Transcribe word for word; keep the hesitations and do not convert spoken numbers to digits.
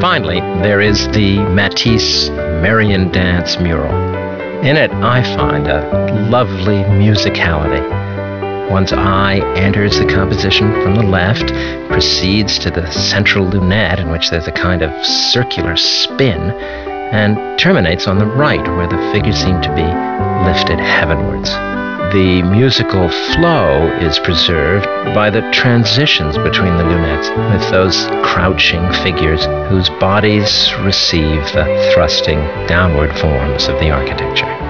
Finally, there is the Matisse Marian Dance mural. In it, I find a lovely musicality. One's eye enters the composition from the left, proceeds to the central lunette, in which there's a kind of circular spin, and terminates on the right, where the figures seem to be lifted heavenwards. The musical flow is preserved by the transitions between the lunettes, with those crouching figures whose bodies receive the thrusting downward forms of the architecture.